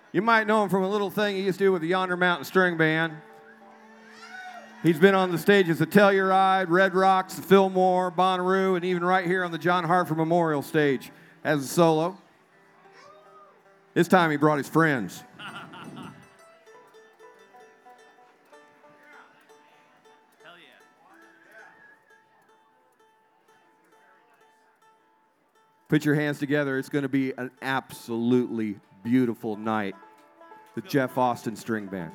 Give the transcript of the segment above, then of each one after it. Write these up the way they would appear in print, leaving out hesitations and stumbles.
You might know him from a little thing he used to do with the Yonder Mountain String Band. He's been on the stages of Telluride, Red Rocks, Fillmore, Bonnaroo, and even right here on the John Hartford Memorial stage as a solo. This time he brought his friends. Put your hands together. It's going to be an absolutely beautiful night. The Jeff Austin String Band.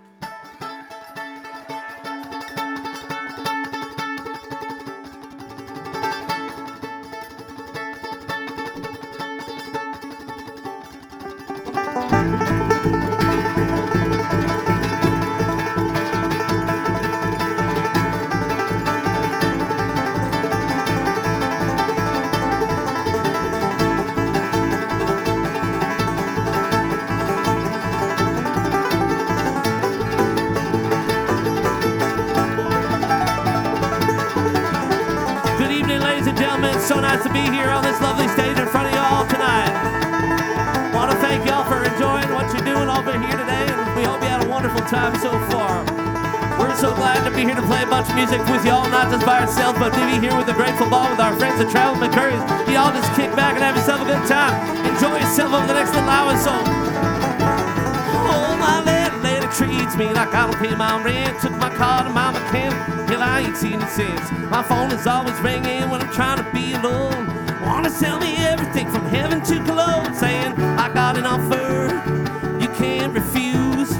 So nice to be here on this lovely stage in front of y'all tonight. Want to thank y'all for enjoying what you're doing over here today, and we hope you had a wonderful time so far. We're so glad to be here to play a bunch of music with y'all, not just by ourselves, but to be here with the Grateful Ball with our friends at Travel McCurry's. Y'all just kick back and have yourself a good time. Enjoy yourself over the next little hour or so. Oh, my lady treats me like I don't pay my rent. Took my car to my mechanic. Hell, I ain't seen it since. My phone is always ringing when I'm trying to be alone. Wanna sell me everything from heaven to Cologne, saying I got an offer you can't refuse.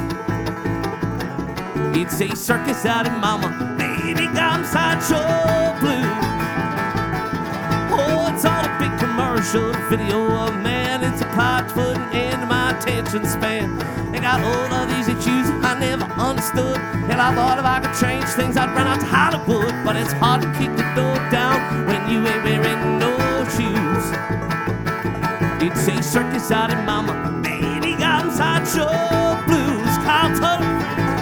He'd say circus out in mama, baby got sideshow blue. Oh, it's all a big commercial video of man. It's a pot putting into my attention span. They got all of these issues I never understood. And I thought if I could change things, I'd run out to Hollywood. But it's hard to keep the door down when you ain't wearing no shoes. You'd say circus out in mama, baby got them sideshow blues. Carl Tuttle.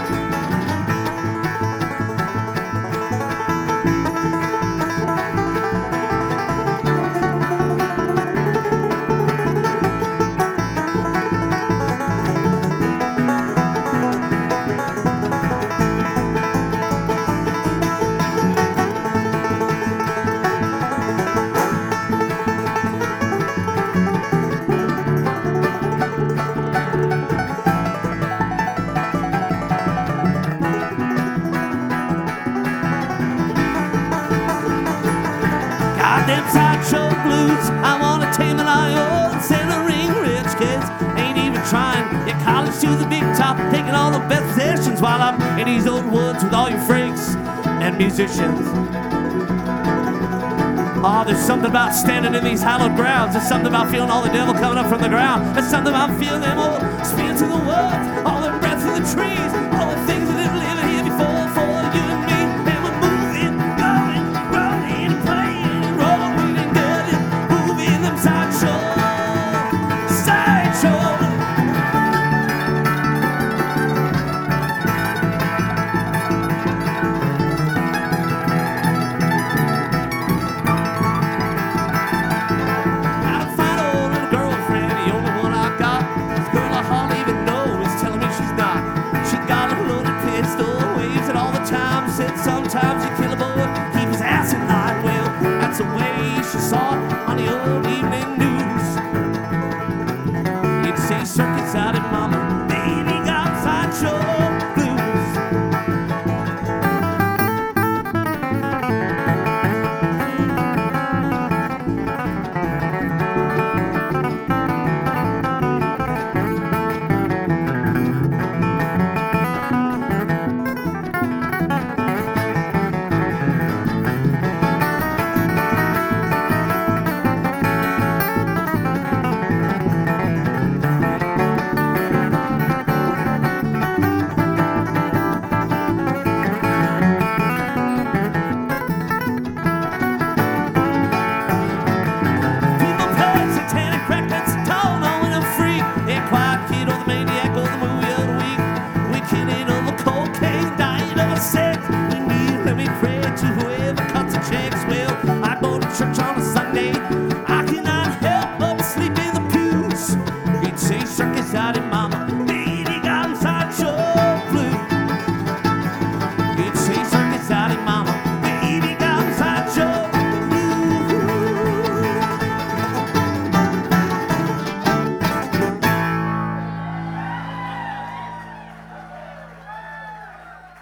Sideshow blues, I wanna tame an IO, centering rich kids, ain't even trying. Get college to the big top, taking all the best possessions while I'm in these old woods with all your freaks and musicians. Oh, there's something about standing in these hallowed grounds. There's something about feeling all the devil coming up from the ground. There's something about feeling them old spins in the woods, all the breaths in the trees, all the things that didn't live here before for you and me. And we're moving, going, rolling, playing, and rolling and getting, moving them sideshow. Sometimes you kill a boy, keep his ass in line. Well, that's the way she saw it on the old evening news. You'd say circus out in mama, baby got sideshow blues.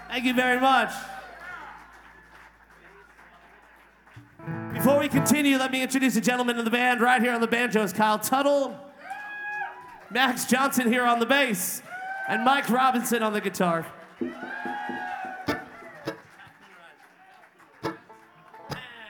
Thank you very much. Before we continue, let me introduce a gentleman in the band. Right here on the banjos, Kyle Tuttle, Max Johnson here on the bass, and Mike Robinson on the guitar.